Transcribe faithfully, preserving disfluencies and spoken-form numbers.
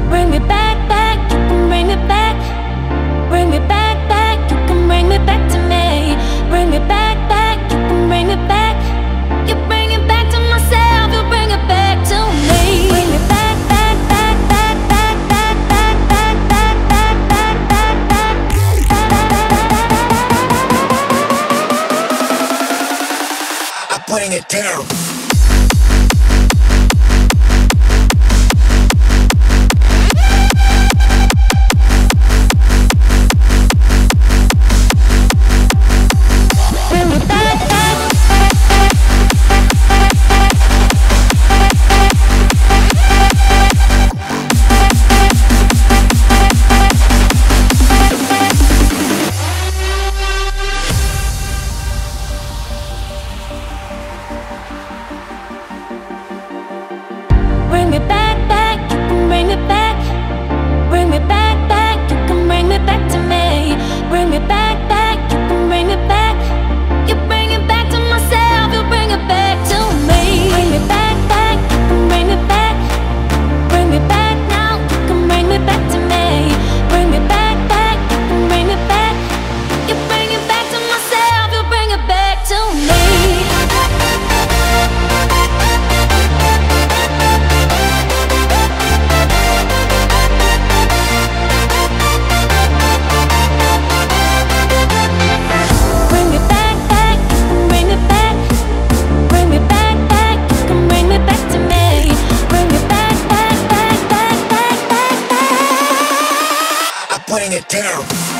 Bring me back, back, you can bring me back. Bring me back, back, you can bring me back to me. Bring me back, back, you can bring me back. You bring it back to myself, you bring it back to me. Bring me back, back, back, back, back, back, back, back, back, back, back, back, back. I'm putting it down. Bring me back, back, you can bring me back. Bring me back, back, you can bring me back to me. Bring me back, back, you can bring me back. You bring it back to myself, you bring it back to me. Bring me back, back, you can bring me back. Bring me back now, you can bring me back to me. Bring me back, back, you can bring me back. You bring it back to myself, you bring it back to me. Putting it down.